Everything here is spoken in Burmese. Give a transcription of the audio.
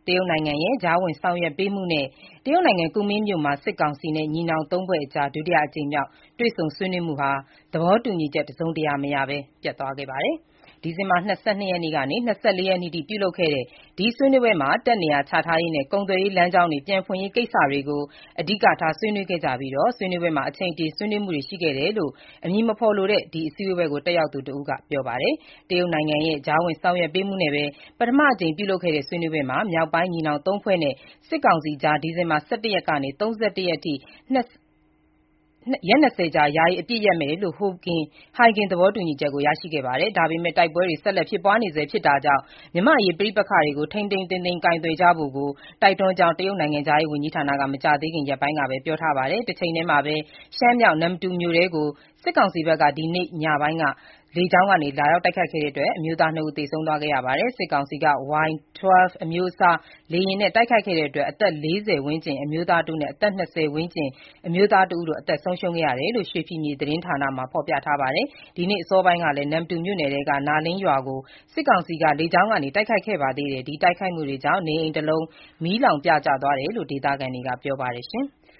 တရုတ်နိုင်ငံရဲ့ကြားဝင်ဆောင်ရွက်ပေးမှုနဲ့ တရုတ်နိုင်ငံကူမင်းမြို့မှာ စစ်ကောင်စီနဲ့ညီနောင်သုံးဖွဲ့အကြား ဒုတိယအကြိမ်မြောက် တွေ့ဆုံဆွေးနွေးမှုဟာ သဘောတူညီချက် တစုံတရာမရဘဲ ပျက်သွားခဲ့ပါတယ်။ ဒီဇင်ဘာ ၂၂ ရက်နေ့ကနေ ၂၄ ရက်နေ့အထိ ပြုလုပ်ခဲ့တဲ့ ဒီဆွေးနွေးပွဲမှာ တပ်နေရာချထားရေးနဲ့ ကုန်သွယ်ရေးလမ်းကြောင်းတွေ ပြန်ဖွင့်ရေးကိစ္စတွေကို အဓိကထား ဆွေးနွေးခဲ့ကြပြီး ဆွေးနွေးပွဲမှာ အချိန်တန်ဆွေးနွေးမှုတွေ ရှိခဲ့တယ်လို့ အမည်မဖော်လိုတဲ့ ဒီအစည်းအဝေးကို တက်ရောက်သူတဦးက ပြောပါတယ်။ တရုတ်နိုင်ငံရဲ့ ကြားဝင်ဆောင်ရွက်ပေးမှုနဲ့ပဲ ပထမအကြိမ်ပြုလုပ်ခဲ့တဲ့ ဆွေးနွေးပွဲမှာ မြောက်ပိုင်းညီနောင် ၃ ဖွဲ့နဲ့ စစ်ကောင်စီကြား ဒီဇင်ဘာ ၁၁ ရက်ကနေ ၃၁ ရက်အထိ ရက် ၂၀ ကြာ ယာယီအပစ်ရပ်မယ်လို့ ဟိုင်ဂင်သဘောတူညီချက်ကို ရရှိခဲ့ပါတယ်။ ဒါပေမဲ့ တိုက်ပွဲတွေ ဆက်လက်ဖြစ်ပွားနေဆဲဖြစ်တာကြောင့် မြန်မာ့အရေးပဋိပက္ခတွေကို ထိန်းထိန်းသိမ်းသိမ်း ကိုင်တွယ်ကြဖို့ကို တိုက်တွန်းကြောင်း တရုတ်နိုင်ငံခြားရေးဝန်ကြီးဌာနက မကြာသေးခင်ရက်ပိုင်းကပဲ ပြောထားပါတယ်။ တချိန်တည်းမှာပဲ ရှမ်းမြောက် နမ္မတူမြို့ထဲကို စစ်ကောင်စီဘက်က ဒီနေ့ညပိုင်းက လေကြောင်းကနေ လာရောက်တိုက်ခိုက်ခဲ့တဲ့အတွက် အမျိုးသား ၂ ဦး သေဆုံးသွားခဲ့ရပါတယ်။ စစ်ကောင်စီက Y12 အမျိုးအစား လေယာဉ်နဲ့ တိုက်ခိုက်ခဲ့တဲ့အတွက် အသက် ၄၀ ဝန်းကျင် အမျိုးသားတဦးနဲ့ အသက် ၂၀ ဝန်းကျင် အမျိုးသားတဦးတို့ အသက်ဆုံးရှုံးခဲ့ရတယ်လို့ ရွှေဖီမြေသတင်းဌာနမှာ ဖော်ပြထားပါတယ်။ ဒီနေ့အစောပိုင်းကလည်း နမ္မတူမြို့နယ်ထဲက နားလင်းရွာကို စစ်ကောင်စီက လေကြောင်းကနေ တိုက်ခိုက်ခဲ့ပါသေးတယ်။ ဒီတိုက်ခိုက်မှုတွေကြောင့် နေအိမ်တလုံး မီးလောင်ပြာကျသွားတယ်လို့ ဒေသခံတွေက ပြောပါတယ်။